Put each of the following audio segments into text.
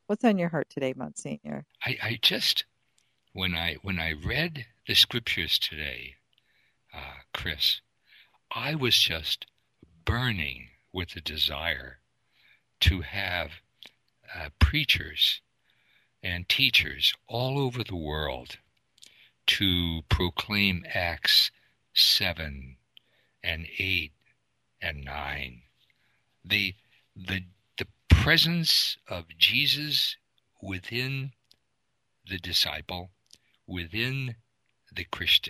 What's on your heart today, Monsignor? I just when I read the scriptures today, Chris, I was just burning with the desire to have preachers and teachers all over the world to proclaim Acts 7 and 8 and 9. The the presence of Jesus within the disciple, within the Christian.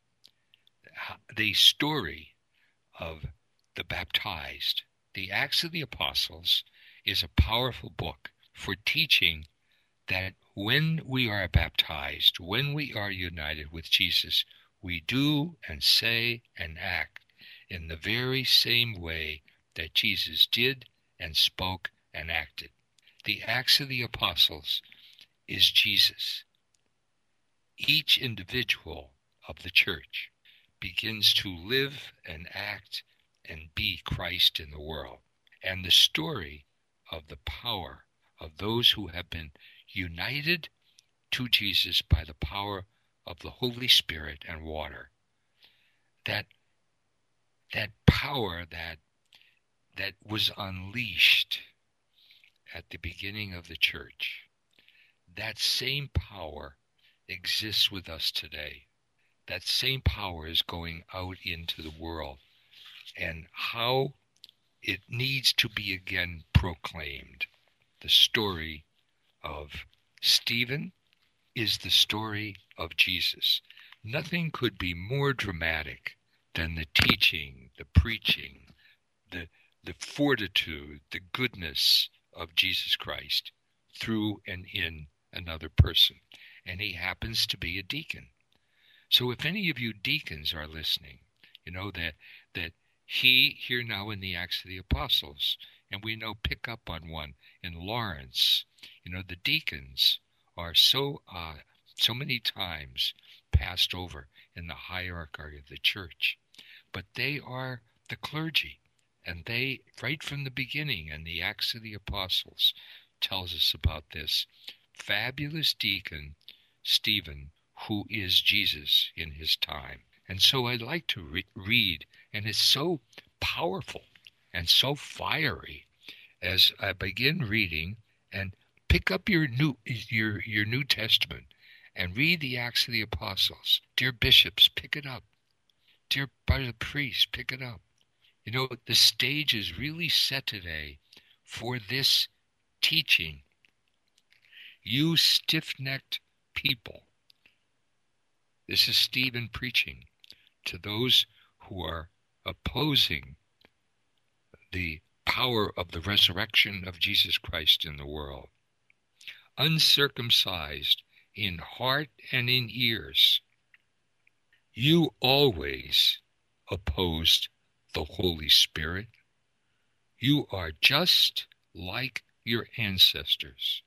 The story of the baptized, the Acts of the Apostles, is a powerful book for teaching that when we are baptized, when we are united with Jesus, we do and say and act in the very same way that Jesus did and spoke and acted. The Acts of the Apostles is Jesus. Each individual of the church begins to live and act and be Christ in the world. And the story of the power of those who have been united to Jesus by the power of the Holy Spirit and water, that power that was unleashed at the beginning of the church, that same power exists with us today. That same power is going out into the world, and how it needs to be again proclaimed. The story of Stephen is the story of Jesus. Nothing could be more dramatic than the teaching, the preaching, the fortitude, the goodness of Jesus Christ through and in another person. And he happens to be a deacon. So if any of you deacons are listening, you know that he here now in the Acts of the Apostles, and we know pick up on one in Lawrence, the deacons are so many times passed over in the hierarchy of the church, but they are the clergy, and they right from the beginning, and the Acts of the Apostles tells us about this fabulous deacon Stephen, who is Jesus in his time. And so I'd like to read, and it's so powerful and so fiery as I begin reading. And pick up your New Testament and read the Acts of the Apostles. Dear bishops, pick it up. Dear brother priests, pick it up. The stage is really set today for this teaching. You stiff-necked people. This is Stephen preaching to those who are opposing the power of the resurrection of Jesus Christ in the world. Uncircumcised in heart and in ears, you always opposed the Holy Spirit. You are just like your ancestors.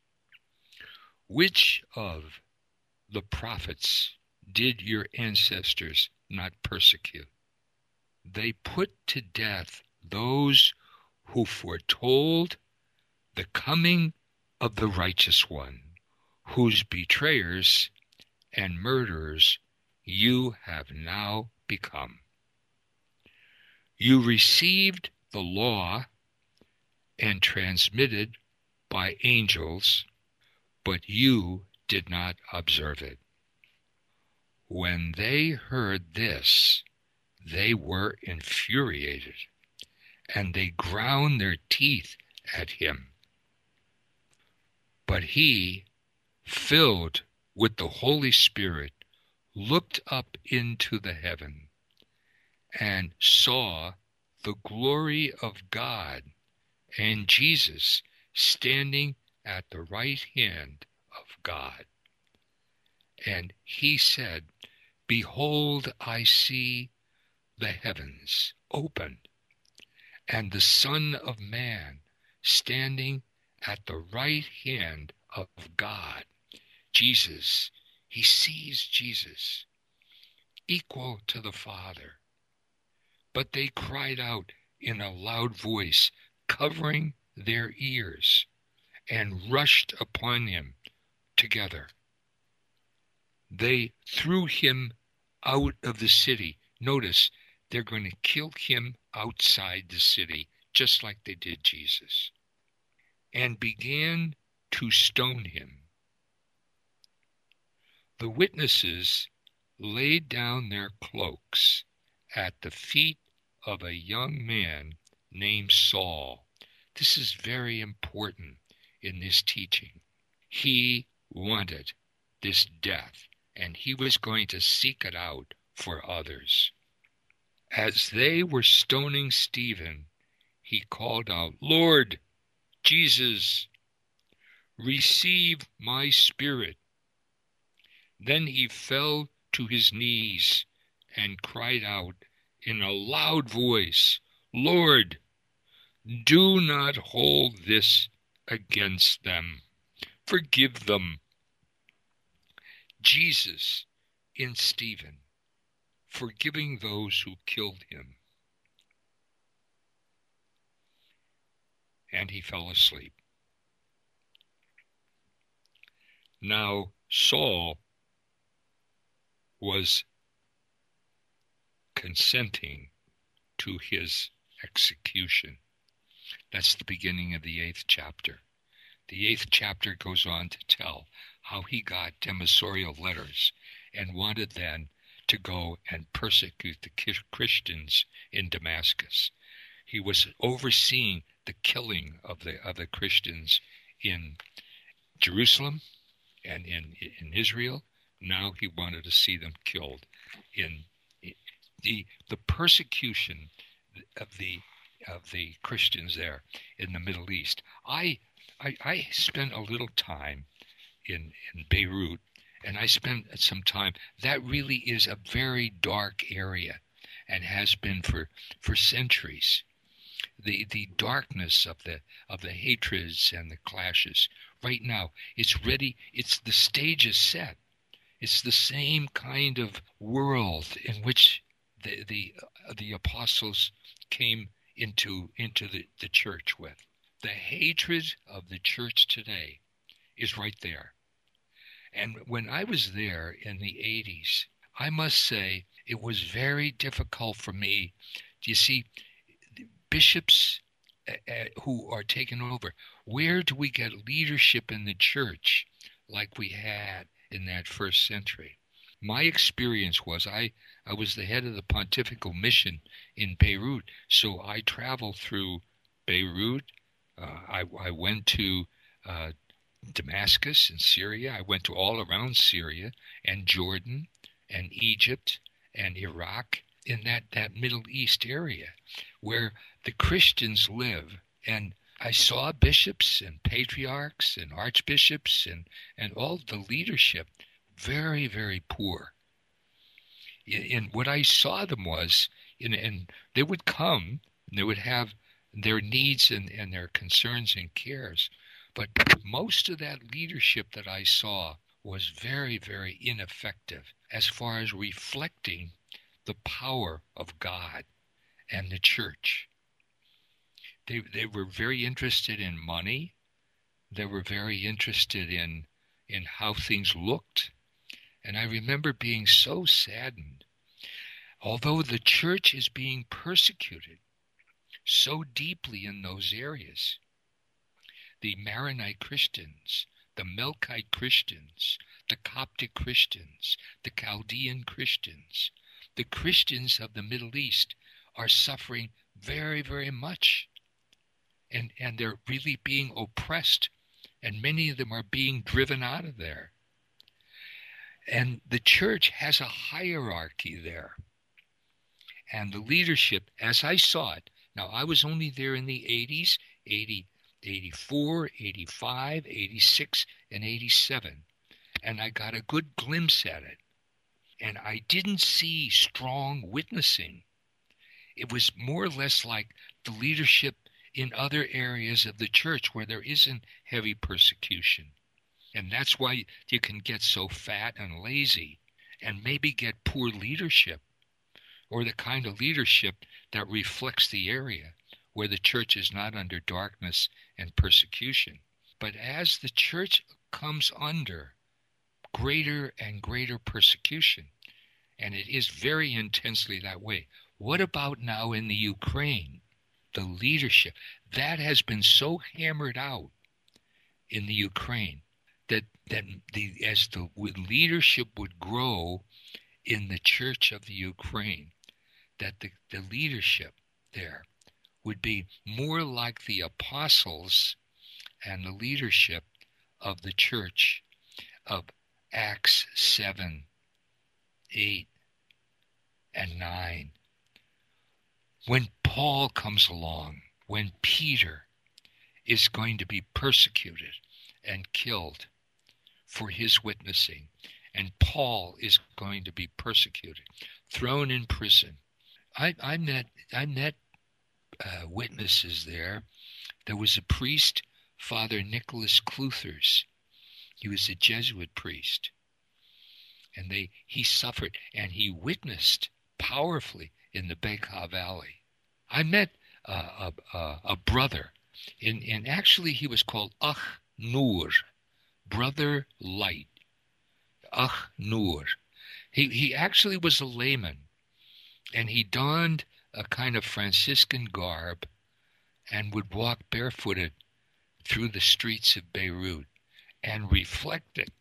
Which of the prophets did your ancestors not persecute? They put to death those who foretold the coming of the righteous one, whose betrayers and murderers you have now become. You received the law and transmitted by angels, but you did not observe it. When they heard this, they were infuriated, and they ground their teeth at him. But he, filled with the Holy Spirit, looked up into the heaven and saw the glory of God and Jesus standing at the right hand of God. And he said, Behold, I see the heavens opened, and the Son of Man standing at the right hand of God. Jesus, he sees Jesus, equal to the Father. But they cried out in a loud voice, covering their ears, and rushed upon him together. They threw him out of the city. Notice, they're going to kill him outside the city, just like they did Jesus, and began to stone him. The witnesses laid down their cloaks at the feet of a young man named Saul. This is very important in this teaching. He wanted this death, and he was going to seek it out for others. As they were stoning Stephen, he called out, "Lord Jesus, receive my spirit." Then he fell to his knees and cried out in a loud voice, "Lord, do not hold this against them. Forgive them." Jesus in Stephen, forgiving those who killed him. And he fell asleep. Now Saul was consenting to his execution. That's the beginning of the 8th chapter. The 8th chapter goes on to tell how he got demissorial letters and wanted then to go and persecute the Christians in Damascus. He was overseeing the killing of the Christians in Jerusalem and in Israel. Now he wanted to see them killed. In the persecution of the Christians there in the Middle East. I spent a little time in Beirut, and I spent some time. That really is a very dark area, and has been for centuries. The darkness of the hatreds and the clashes. Right now, it's ready. The stage is set. It's the same kind of world in which the apostles came into the church with. The hatred of the church today is right there. And when I was there in the 80s, I must say it was very difficult for me. Do you see, bishops who are taken over, where do we get leadership in the church like we had in that first century? My experience was I was the head of the pontifical mission in Beirut, so I traveled through Beirut. I went to Damascus in Syria. I went to all around Syria and Jordan and Egypt and Iraq, in that Middle East area where the Christians live. And I saw bishops and patriarchs and archbishops and all the leadership very, very poor. And what I saw them was, and they would come, and they would have their needs and their concerns and cares. But most of that leadership that I saw was very, very ineffective as far as reflecting the power of God and the church. They were very interested in money. They were very interested in how things looked. And I remember being so saddened. Although the church is being persecuted so deeply in those areas, the Maronite Christians, the Melkite Christians, the Coptic Christians, the Chaldean Christians, the Christians of the Middle East are suffering very, very much. And they're really being oppressed, and many of them are being driven out of there. And the church has a hierarchy there. And the leadership, as I saw it, now I was only there in the 80s, 80, 84, 85, 86, and 87. And I got a good glimpse at it. And I didn't see strong witnessing. It was more or less like the leadership in other areas of the church where there isn't heavy persecution. And that's why you can get so fat and lazy and maybe get poor leadership, or the kind of leadership that reflects the area where the church is not under darkness and persecution. But as the church comes under greater and greater persecution, and it is very intensely that way, what about now in the Ukraine? The leadership, that has been so hammered out in the Ukraine that as the leadership would grow in the church of the Ukraine, that the leadership there would be more like the apostles and the leadership of the church of Acts 7, 8, and 9. When Paul comes along, when Peter is going to be persecuted and killed for his witnessing, and Paul is going to be persecuted, thrown in prison. I met witnesses there. There was a priest, Father Nicholas Cluthers. He was a Jesuit priest, and he suffered, and he witnessed powerfully in the Bekaa Valley. I met a brother, and actually he was called Ach Nur, Brother Light. Ach Nur. He actually was a layman, and he donned a kind of Franciscan garb and would walk barefooted through the streets of Beirut and reflected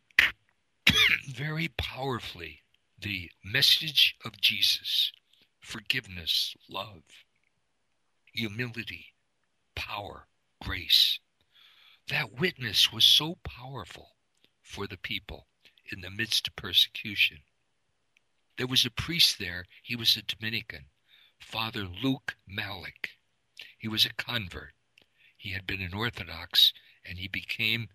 very powerfully the message of Jesus: forgiveness, love, humility, power, grace. That witness was so powerful for the people in the midst of persecution. There was a priest there. He was a Dominican, Father Luke Malik. He was a convert. He had been an Orthodox, and he became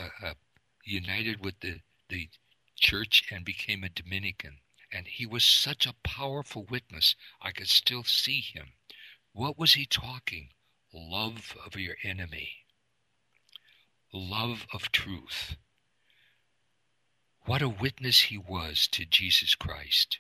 united with the church and became a Dominican. And he was such a powerful witness. I could still see him. What was he talking? Love of your enemy. Love of truth. What a witness he was to Jesus Christ.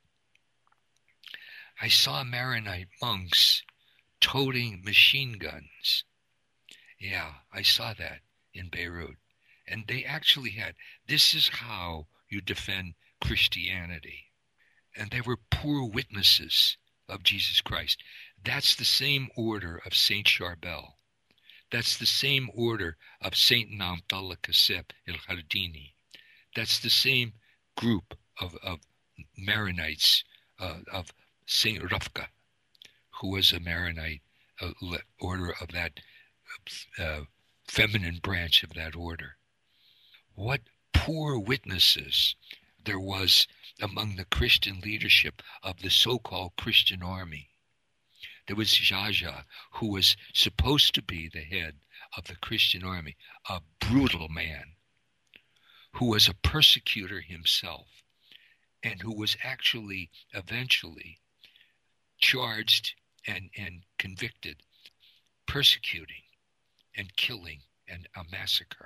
I saw Maronite monks toting machine guns. Yeah, I saw that in Beirut. And they actually had, this is how you defend Christianity. And they were poor witnesses of Jesus Christ. That's the same order of Saint Charbel. That's the same order of Saint Namtallah Kaseb el-Hardini. That's the same group of Maronites of Saint Rafka, who was a Maronite order of that feminine branch of that order. What poor witnesses there was among the Christian leadership of the so-called Christian army. There was Jaja, who was supposed to be the head of the Christian army, a brutal man, who was a persecutor himself, and who was actually eventually charged and convicted, persecuting and killing and a massacre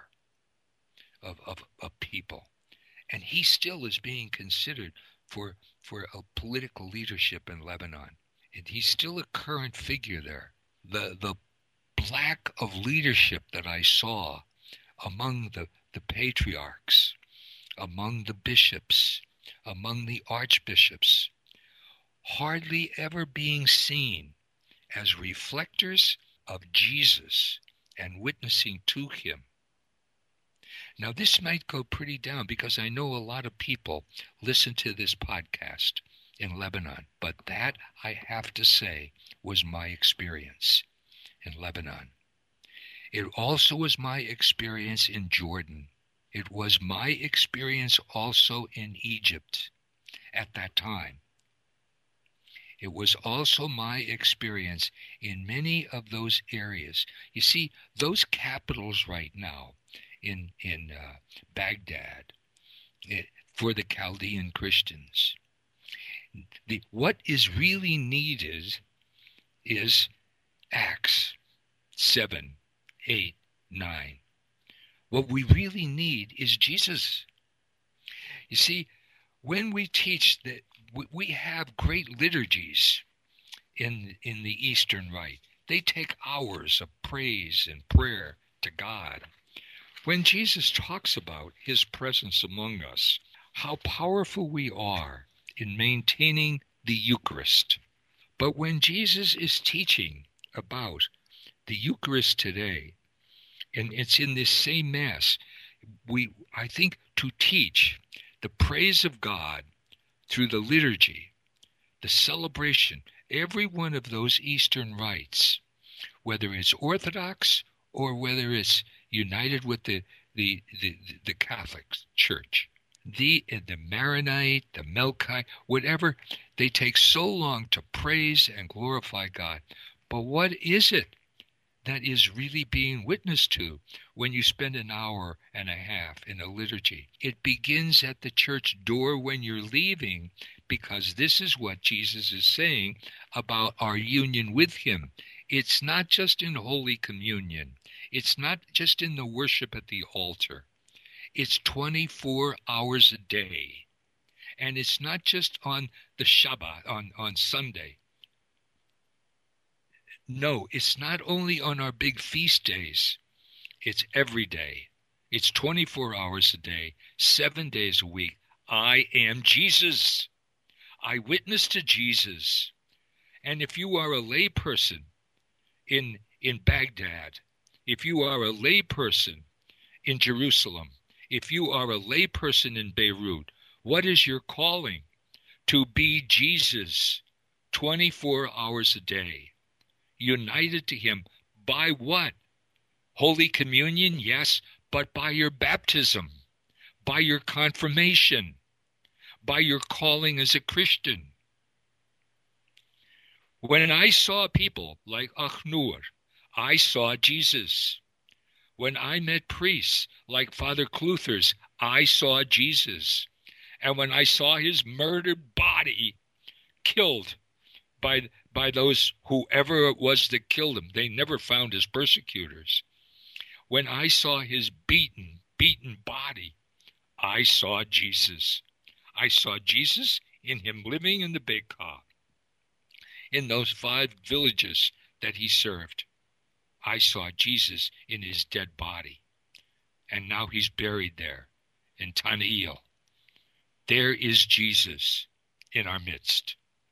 of people. And he still is being considered for a political leadership in Lebanon. And he's still a current figure there. The lack of leadership that I saw among the patriarchs, among the bishops, among the archbishops, hardly ever being seen as reflectors of Jesus and witnessing to him. Now, this might go pretty down because I know a lot of people listen to this podcast in Lebanon, but that, I have to say, was my experience in Lebanon. It also was my experience in Jordan. It was my experience also in Egypt at that time. It was also my experience in many of those areas. You see, those capitals right now in Baghdad for the Chaldean Christians, what is really needed is Acts 7, 8, 9. What we really need is Jesus. You see, when we teach that we have great liturgies in the Eastern Rite, they take hours of praise and prayer to God. When Jesus talks about his presence among us, how powerful we are in maintaining the Eucharist. But when Jesus is teaching about the Eucharist today, and it's in this same Mass, I think to teach the praise of God through the liturgy, the celebration, every one of those Eastern rites, whether it's Orthodox or whether it's united with the Catholic Church, the Maronite, the Melkite, whatever, they take so long to praise and glorify God. But what is it that is really being witnessed to when you spend an hour and a half in a liturgy? It begins at the church door when you're leaving, because this is what Jesus is saying about our union with him. It's not just in Holy Communion. It's not just in the worship at the altar. It's 24 hours a day. And it's not just on the Shabbat, on Sunday. No, it's not only on our big feast days. It's every day. It's 24 hours a day, 7 days a week. I am Jesus. I witness to Jesus. And if you are a lay person in Baghdad, if you are a lay person in Jerusalem, if you are a lay person in Beirut, what is your calling? To be Jesus 24 hours a day, united to him by what? Holy Communion, yes, but by your baptism, by your confirmation, by your calling as a Christian. When I saw people like Achnur, I saw Jesus. When I met priests like Father Cluthers, I saw Jesus. And when I saw his murdered body killed by those, whoever it was that killed him, they never found his persecutors. When I saw his beaten body, I saw Jesus. I saw Jesus in him living in the Bekaa, in those 5 villages that he served. I saw Jesus in his dead body. And now he's buried there in Tanail. There is Jesus in our midst.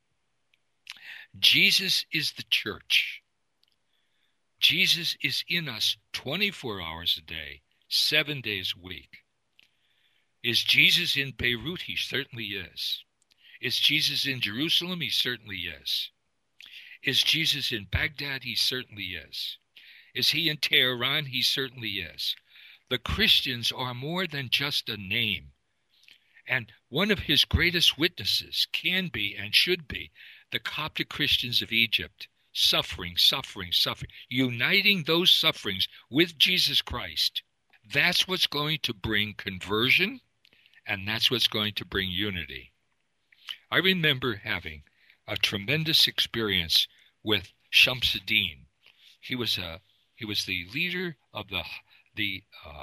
Jesus is the church. Jesus is in us 24 hours a day, 7 days a week. Is Jesus in Beirut? He certainly is. Is Jesus in Jerusalem? He certainly is. Is Jesus in Baghdad? He certainly is. Is he in Tehran? He certainly is. The Christians are more than just a name. And one of his greatest witnesses can be and should be the Coptic Christians of Egypt, suffering, uniting those sufferings with Jesus Christ. That's what's going to bring conversion, and that's what's going to bring unity. I remember having a tremendous experience with Shamsuddin. He was the leader of the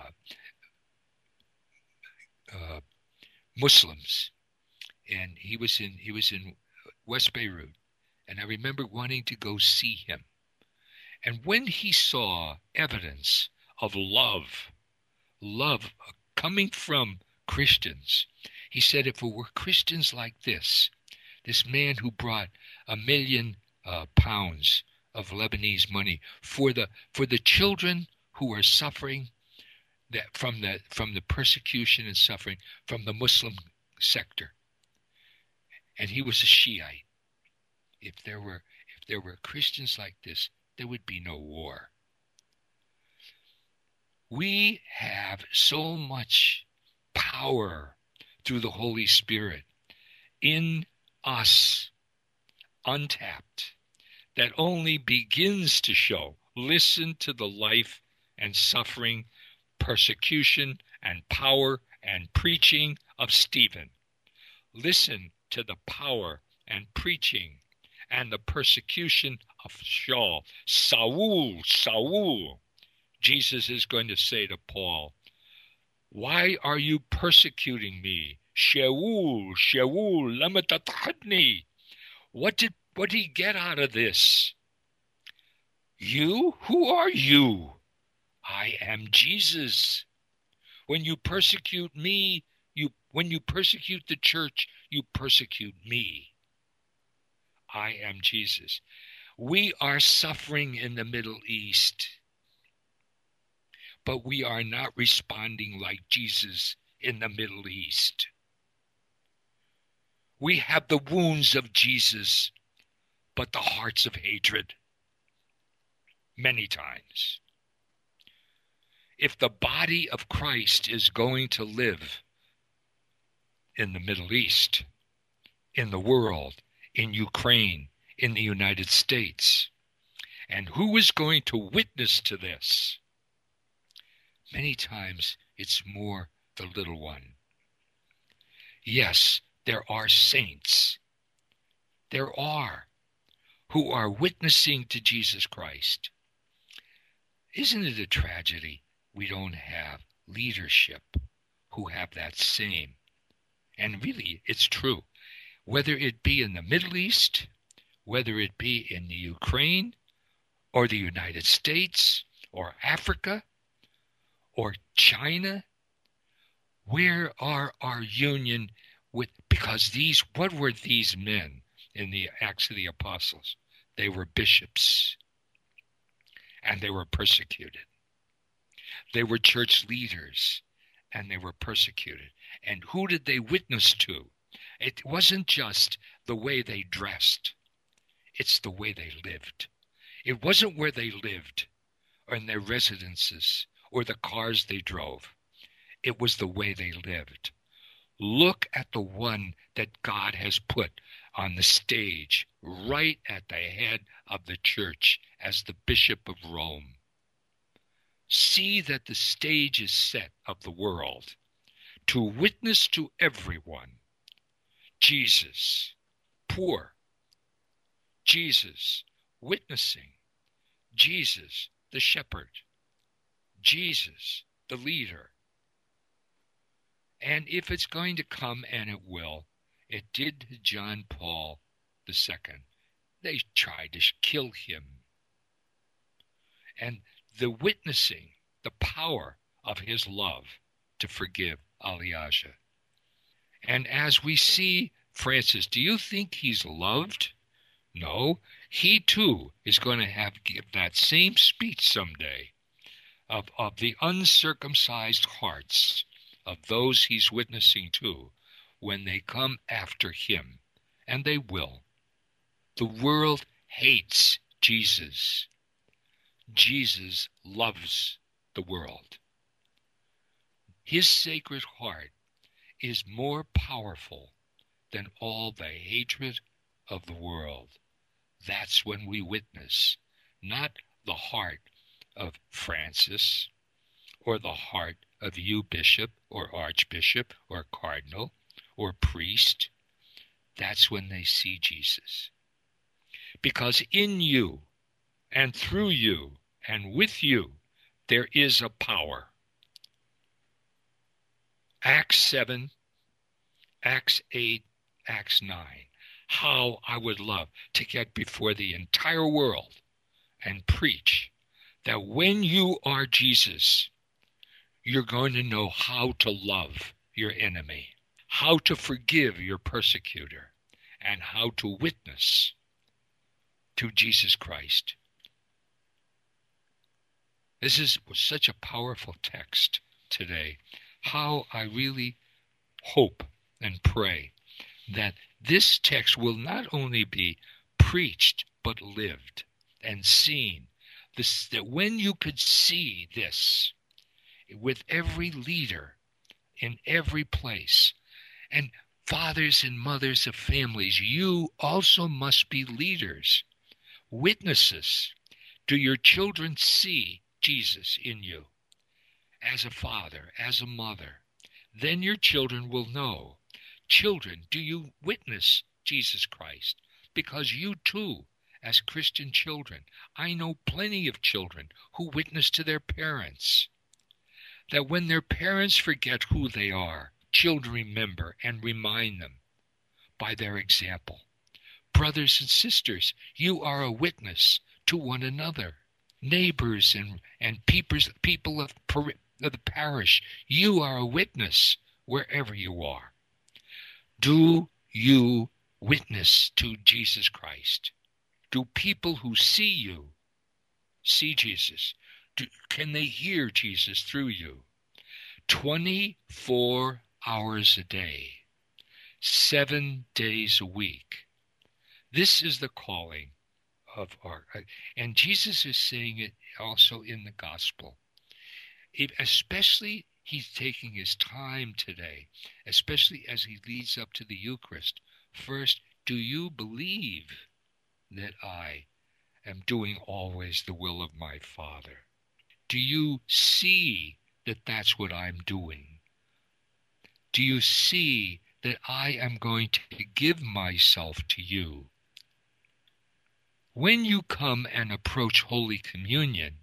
Muslims, and he was in West Beirut, and I remember wanting to go see him. And when he saw evidence of love coming from Christians, he said, if it were Christians like this man who brought £1 million pounds of Lebanese money for the children who are suffering from the persecution and suffering from the Muslim sector. And he was a Shiite. If there were Christians like this, there would be no war. We have so much power through the Holy Spirit in us, untapped, that only begins to show. Listen to the life and suffering, persecution and power and preaching of Stephen. Listen to the power and preaching and the persecution of Saul. Jesus is going to say to Paul, why are you persecuting me? Shaul, lama tata'adni. What did he get out of this? You? Who are you? I am Jesus. When you persecute me, when you persecute the church, you persecute me. I am Jesus. We are suffering in the Middle East, but we are not responding like Jesus in the Middle East. We have the wounds of Jesus, but the hearts of hatred. Many times. If the body of Christ is going to live in the Middle East, in the world, in Ukraine, in the United States, and who is going to witness to this? Many times it's more the little one. Yes, there are saints. There are who are witnessing to Jesus Christ. Isn't it a tragedy we don't have leadership who have that same? And really, it's true. Whether it be in the Middle East, whether it be in the Ukraine, or the United States, or Africa, or China, where are our union with, because what were these men in the Acts of the Apostles? They were bishops, and they were persecuted. They were church leaders, and they were persecuted. And who did they witness to? It wasn't just the way they dressed. It's the way they lived. It wasn't where they lived, or in their residences, or the cars they drove. It was the way they lived. Look at the one that God has put on the stage, right at the head of the church as the Bishop of Rome. See that the stage is set of the world to witness to everyone. Jesus, poor. Jesus, witnessing. Jesus, the shepherd. Jesus, the leader. And if it's going to come, and it will, it did to John Paul II. They tried to kill him. And the witnessing, the power of his love to forgive Elijah. And as we see Francis, do you think he's loved? No, he too is going to give that same speech someday of the uncircumcised hearts of those he's witnessing to when they come after him. And they will. The world hates Jesus. Jesus loves the world. His sacred heart is more powerful than all the hatred of the world. That's when we witness, not the heart of Francis, or the heart of you, bishop, or archbishop, or cardinal, or priest. That's when they see Jesus. Because in you, and through you, and with you, there is a power. Acts 7, Acts 8, Acts 9. How I would love to get before the entire world and preach that when you are Jesus, you're going to know how to love your enemy, how to forgive your persecutor, and how to witness to Jesus Christ. This was such a powerful text today. How I really hope and pray that this text will not only be preached, but lived and seen. That when you could see this with every leader in every place, and fathers and mothers of families, you also must be leaders, witnesses. Do your children see Jesus in you? As a father, as a mother, then your children will know. Children, do you witness Jesus Christ? Because you too, as Christian children, I know plenty of children who witness to their parents. That when their parents forget who they are, children remember and remind them by their example. Brothers and sisters, you are a witness to one another. Neighbors and people of of the parish. You are a witness wherever you are. Do you witness to Jesus Christ? Do people who see you see Jesus? Can they hear Jesus through you? 24 hours a day, 7 days a week. This is the calling of our, and Jesus is saying it also in the gospel. Especially he's taking his time today, especially as he leads up to the Eucharist. First, do you believe that I am doing always the will of my Father? Do you see that that's what I'm doing? Do you see that I am going to give myself to you? When you come and approach Holy Communion,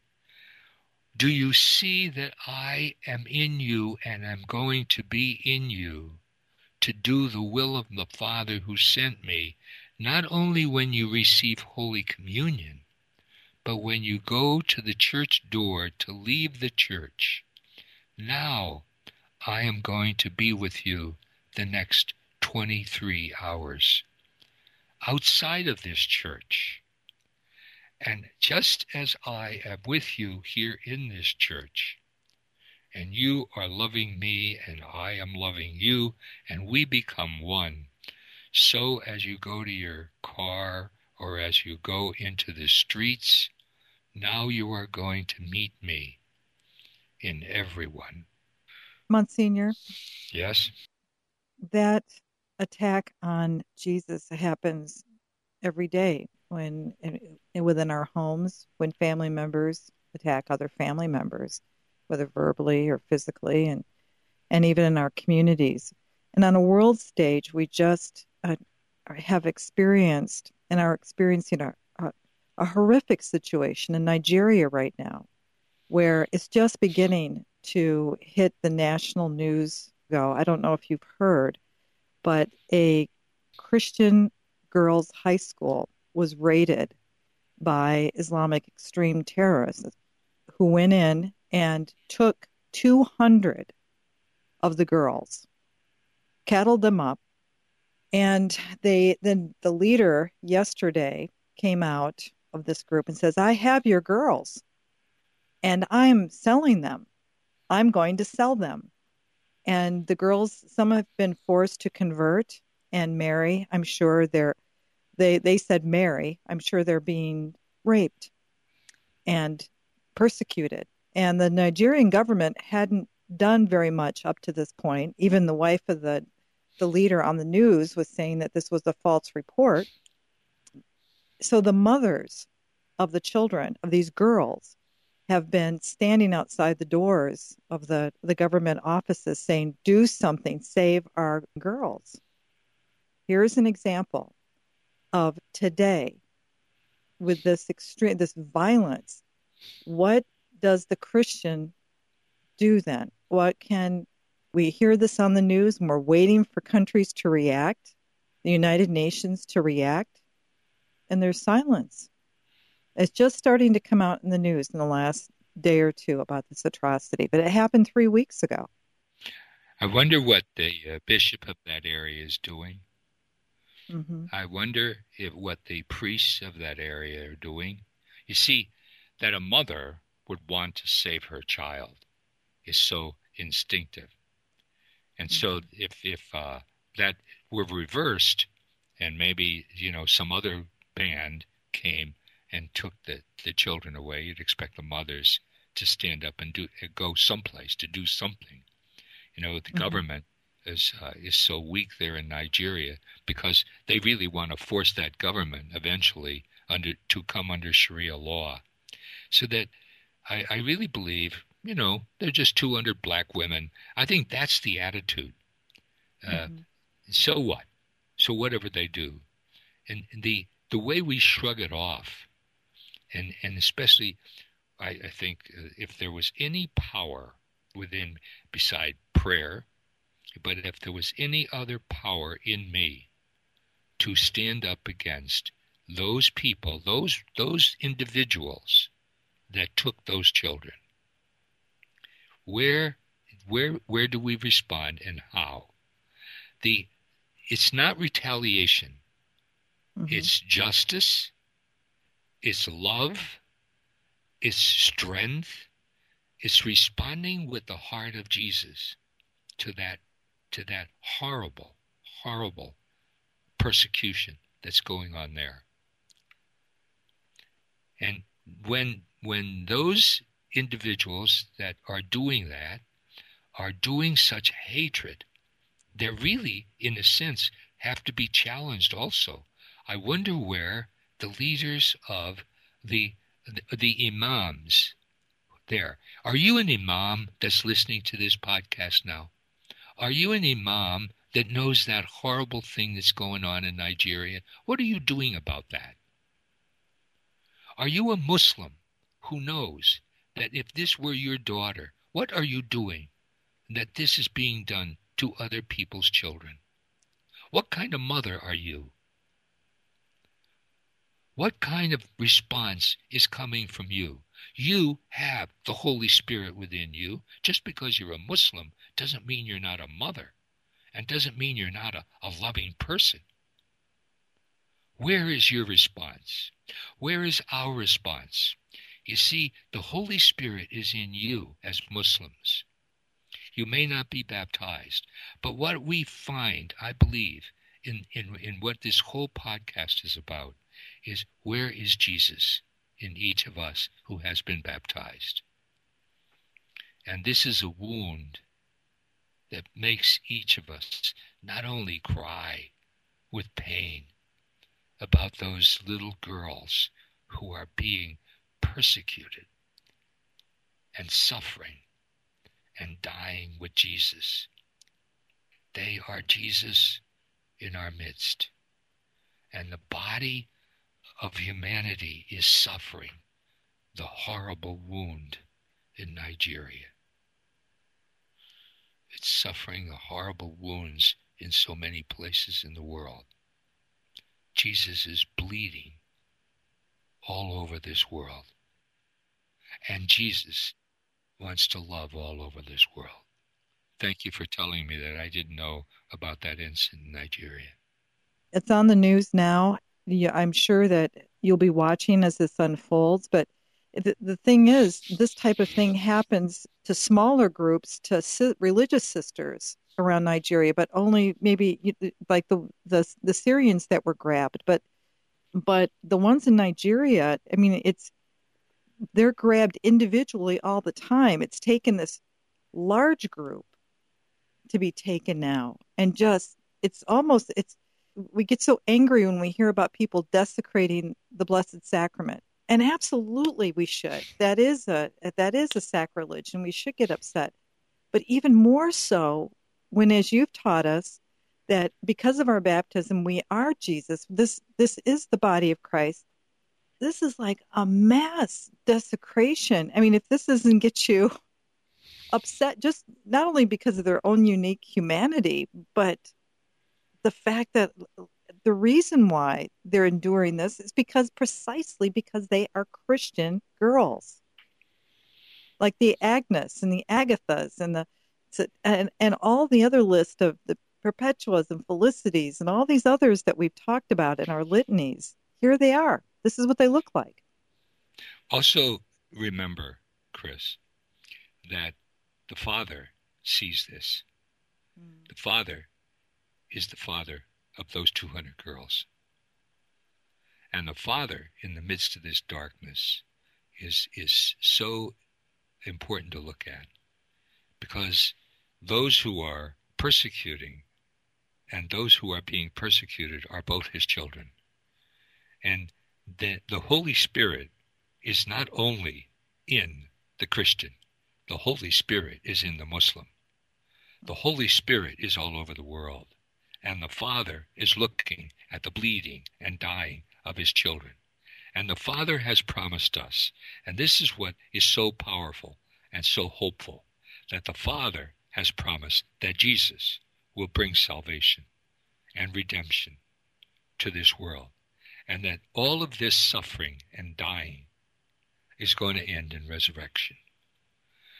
do you see that I am in you and am going to be in you to do the will of the Father who sent me, not only when you receive Holy Communion, but when you go to the church door to leave the church? Now I am going to be with you the next 23 hours outside of this church. And just as I am with you here in this church, and you are loving me and I am loving you, and we become one, so as you go to your car or as you go into the streets, now you are going to meet me in everyone. Monsignor? Yes? That attack on Jesus happens every day within our homes, when family members attack other family members, whether verbally or physically, and even in our communities. And on a world stage, we just have experienced and are experiencing a horrific situation in Nigeria right now, where it's just beginning to hit the national news. I don't know if you've heard, but a Christian girls' high school was raided by Islamic extreme terrorists who went in and took 200 of the girls, cattled them up, and then the leader yesterday came out of this group and says, I have your girls, and I'm selling them. I'm going to sell them. And the girls, some have been forced to convert and marry. I'm sure they said marry. I'm sure they're being raped and persecuted. And the Nigerian government hadn't done very much up to this point. Even the wife of the leader on the news was saying that this was a false report. So the mothers of the children, of these girls, have been standing outside the doors of the government offices saying, do something, save our girls. Here's an example of today with this violence. What does the Christian do then? We hear this on the news and we're waiting for countries to react, the United Nations to react, and there's silence. It's just starting to come out in the news in the last day or two about this atrocity, but it happened 3 weeks ago. I wonder what the bishop of that area is doing. Mm-hmm. I wonder what the priests of that area are doing. You see, that a mother would want to save her child is so instinctive. And so if that were reversed and maybe, some other band came and took the children away, you'd expect the mothers to stand up and go someplace to do something. The government is so weak there in Nigeria because they really want to force that government eventually to come under Sharia law. So that I really believe, they're just 200 black women. I think that's the attitude. So what? So whatever they do. And the way we shrug it off, and especially, I think if there was any power within, beside prayer, but if there was any other power in me to stand up against those people, those individuals that took those children, Where do we respond and how? It's not retaliation. Mm-hmm. It's justice. It's love. It's strength. It's responding with the heart of Jesus to that horrible, horrible persecution that's going on there. And when those individuals that are doing that are doing such hatred, they really, in a sense, have to be challenged also. I wonder where the leaders of the imams there. Are you an imam that's listening to this podcast now? Are you an imam that knows that horrible thing that's going on in Nigeria? What are you doing about that? Are you a Muslim who knows that if this were your daughter, what are you doing that this is being done to other people's children? What kind of mother are you? What kind of response is coming from you? You have the Holy Spirit within you. Just because you're a Muslim doesn't mean you're not a mother, and doesn't mean you're not a loving person. Where is your response? Where is our response? You see, the Holy Spirit is in you as Muslims. You may not be baptized, but what we find, I believe, in what this whole podcast is about, is where is Jesus in each of us who has been baptized? And this is a wound that makes each of us not only cry with pain about those little girls who are being persecuted and suffering and dying with Jesus. They are Jesus in our midst. And the body of humanity is suffering the horrible wound in Nigeria. It's suffering the horrible wounds in so many places in the world. Jesus is bleeding all over this world. And Jesus wants to love all over this world. Thank you for telling me that. I didn't know about that incident in Nigeria. It's on the news now. Yeah, I'm sure that you'll be watching as this unfolds, but the thing is, this type of thing happens to smaller groups, to religious sisters around Nigeria, but only maybe like the Syrians that were grabbed. But the ones in Nigeria, I mean, they're grabbed individually all the time. It's taken this large group to be taken now, and we get so angry when we hear about people desecrating the Blessed Sacrament. And absolutely we should. That is a sacrilege, and we should get upset. But even more so when, as you've taught us, that because of our baptism, we are Jesus. This is the body of Christ. This is like a mass desecration. I mean, if this doesn't get you upset, just not only because of their own unique humanity, but the fact that the reason why they're enduring this is precisely because they are Christian girls, like the Agnes and the Agathas and all the other list of the Perpetuas and Felicities and all these others that we've talked about in our litanies. Here they are. This is what they look like. Also, remember, Chris, that the Father sees this. The Father is the father of those 200 girls. And the Father, in the midst of this darkness, is so important to look at, because those who are persecuting and those who are being persecuted are both his children. And the Holy Spirit is not only in the Christian, the Holy Spirit is in the Muslim. The Holy Spirit is all over the world. And the Father is looking at the bleeding and dying of his children. And the Father has promised us, and this is what is so powerful and so hopeful, that the Father has promised that Jesus will bring salvation and redemption to this world, and that all of this suffering and dying is going to end in resurrection.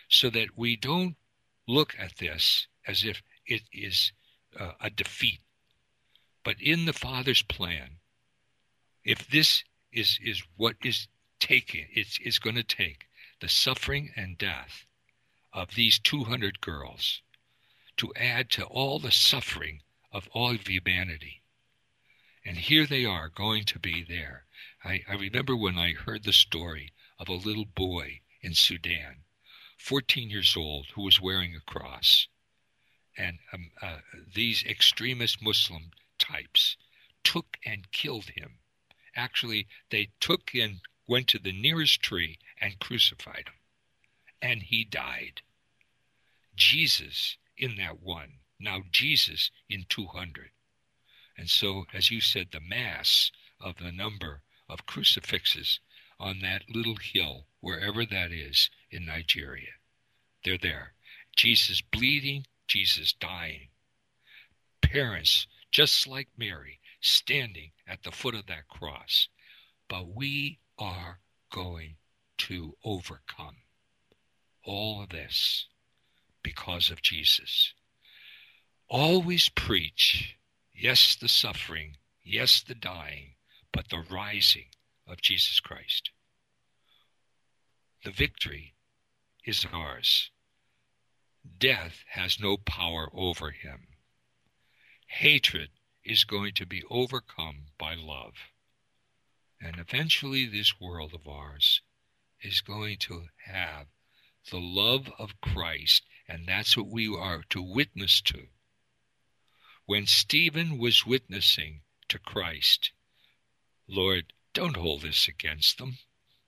so that we don't look at this as if it is a defeat. But in the Father's plan, if this is what is taking, it's going to take the suffering and death of these 200 girls to add to all the suffering of all of humanity. And here they are going to be there. I remember when I heard the story of a little boy in Sudan, 14 years old, who was wearing a cross. And these extremist Muslim types took and killed him. Actually, they took and went to the nearest tree and crucified him. And he died. Jesus in that one. Now Jesus in 200. And so, as you said, the mass of the number of crucifixes on that little hill, wherever that is in Nigeria, they're there. Jesus bleeding, Jesus dying. Parents, just like Mary, standing at the foot of that cross. But we are going to overcome all of this because of Jesus. Always preach, yes, the suffering, yes, the dying, but the rising of Jesus Christ. The victory is ours. Death has no power over him. Hatred is going to be overcome by love. And eventually this world of ours is going to have the love of Christ, and that's what we are to witness to. When Stephen was witnessing to Christ, Lord, don't hold this against them.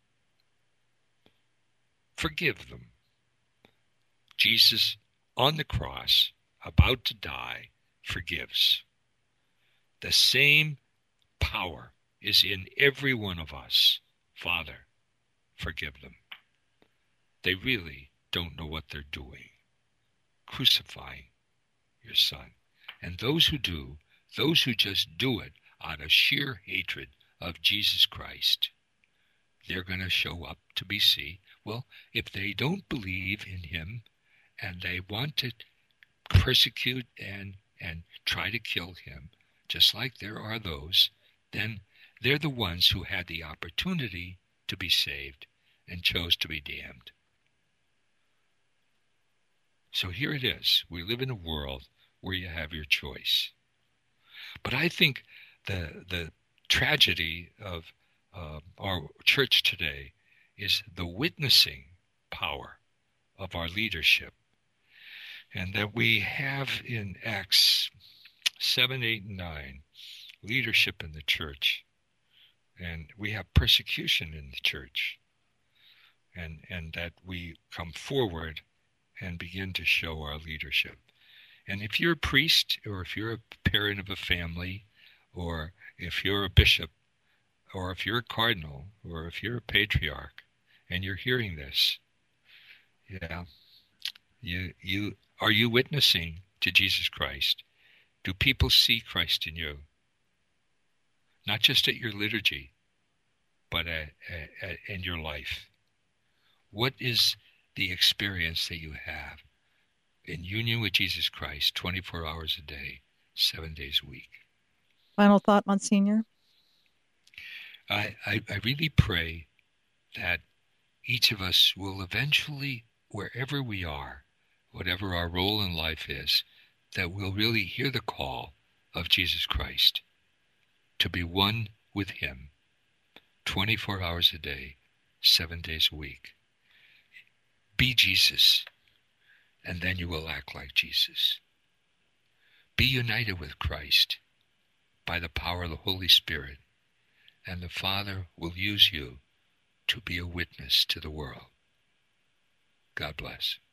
Forgive them. Jesus on the cross, about to die, forgives. The same power is in every one of us. Father, forgive them. They really don't know what they're doing, crucifying your Son. And those who do, those who just do it out of sheer hatred of Jesus Christ, they're going to show up to be seen. Well, if they don't believe in him and they want to persecute and try to kill him, just like there are those, then they're the ones who had the opportunity to be saved and chose to be damned. So here it is. We live in a world where you have your choice. But I think the tragedy of our church today is the witnessing power of our leadership. And that we have in Acts 7, 8, and 9, leadership in the church. And we have persecution in the church. And that we come forward and begin to show our leadership. And if you're a priest, or if you're a parent of a family, or if you're a bishop, or if you're a cardinal, or if you're a patriarch, and you're hearing this, are you witnessing to Jesus Christ? Do people see Christ in you? Not just at your liturgy, but in your life. What is the experience that you have in union with Jesus Christ 24 hours a day, 7 days a week? Final thought, Monsignor? I really pray that each of us will eventually, wherever we are, whatever our role in life is, that we'll really hear the call of Jesus Christ to be one with him 24 hours a day, 7 days a week. Be Jesus, and then you will act like Jesus. Be united with Christ by the power of the Holy Spirit, and the Father will use you to be a witness to the world. God bless.